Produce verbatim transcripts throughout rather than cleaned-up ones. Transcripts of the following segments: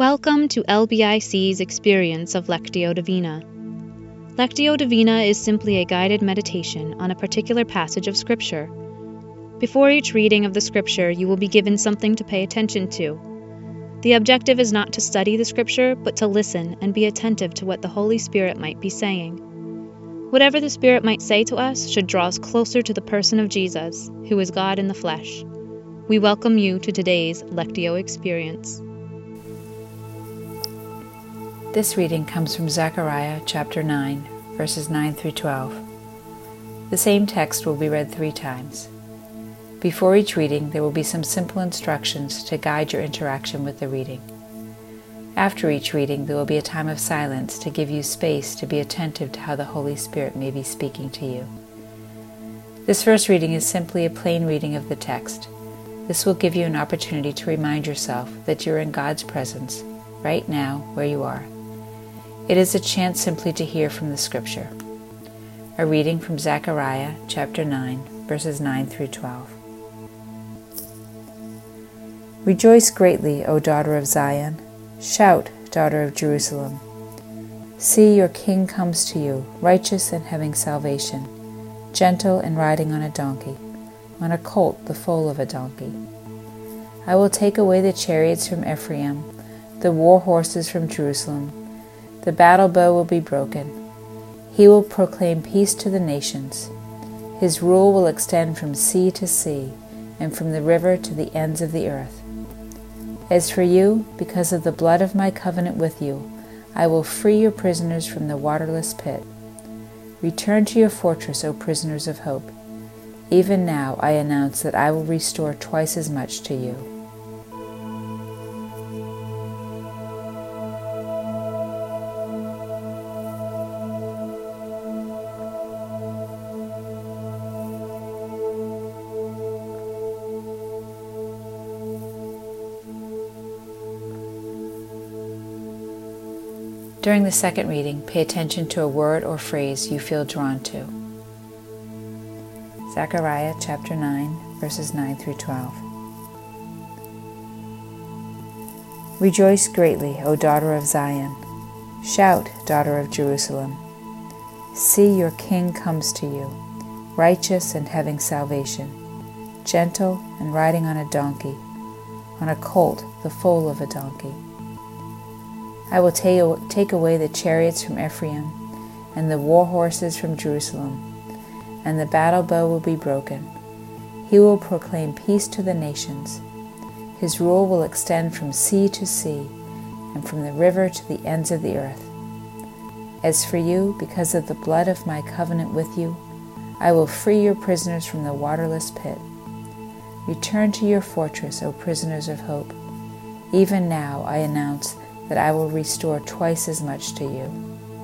Welcome to L B I C's experience of Lectio Divina. Lectio Divina is simply a guided meditation on a particular passage of Scripture. Before each reading of the Scripture, you will be given something to pay attention to. The objective is not to study the Scripture, but to listen and be attentive to what the Holy Spirit might be saying. Whatever the Spirit might say to us should draw us closer to the person of Jesus, who is God in the flesh. We welcome you to today's Lectio experience. This reading comes from Zechariah chapter nine, verses nine through twelve. The same text will be read three times. Before each reading, there will be some simple instructions to guide your interaction with the reading. After each reading, there will be a time of silence to give you space to be attentive to how the Holy Spirit may be speaking to you. This first reading is simply a plain reading of the text. This will give you an opportunity to remind yourself that you're in God's presence, right now, where you are. It is a chance simply to hear from the Scripture. A reading from Zechariah chapter nine, verses nine through twelve. Rejoice greatly, O daughter of Zion. Shout, daughter of Jerusalem. See, your king comes to you, righteous and having salvation, gentle and riding on a donkey, on a colt, the foal of a donkey. I will take away the chariots from Ephraim, the war horses from Jerusalem. The battle bow will be broken. He will proclaim peace to the nations. His rule will extend from sea to sea, and from the river to the ends of the earth. As for you, because of the blood of my covenant with you, I will free your prisoners from the waterless pit. Return to your fortress, O prisoners of hope. Even now I announce that I will restore twice as much to you. During the second reading, pay attention to a word or phrase you feel drawn to. Zechariah chapter nine, verses nine through twelve. Rejoice greatly, O daughter of Zion. Shout, daughter of Jerusalem. See, your king comes to you, righteous and having salvation, gentle and riding on a donkey, on a colt, the foal of a donkey. I will take away the chariots from Ephraim, and the war horses from Jerusalem, and the battle bow will be broken. He will proclaim peace to the nations. His rule will extend from sea to sea, and from the river to the ends of the earth. As for you, because of the blood of my covenant with you, I will free your prisoners from the waterless pit. Return to your fortress, O prisoners of hope. Even now I announce that I will restore twice as much to you.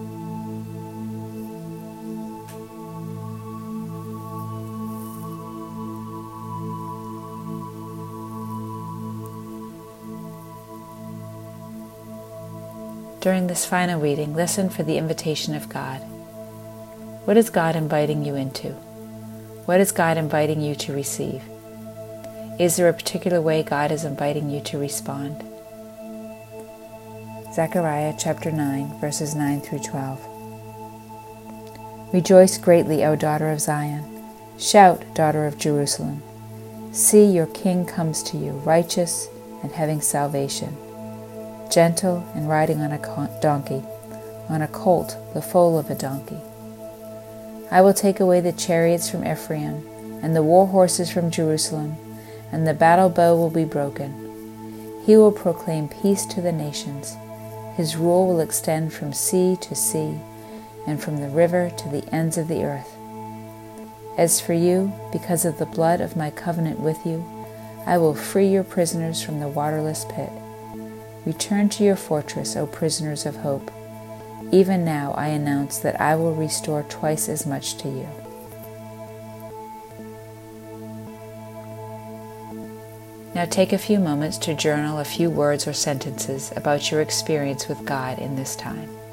During this final reading, listen for the invitation of God. What is God inviting you into? What is God inviting you to receive? Is there a particular way God is inviting you to respond? Zechariah chapter nine, verses nine through twelve. Rejoice greatly, O daughter of Zion. Shout, daughter of Jerusalem. See, your king comes to you, righteous and having salvation, gentle and riding on a donkey, on a colt, the foal of a donkey. I will take away the chariots from Ephraim, and the war horses from Jerusalem, and the battle bow will be broken. He will proclaim peace to the nations. His rule will extend from sea to sea, and from the river to the ends of the earth. As for you, because of the blood of my covenant with you, I will free your prisoners from the waterless pit. Return to your fortress, O prisoners of hope. Even now I announce that I will restore twice as much to you. Now take a few moments to journal a few words or sentences about your experience with God in this time.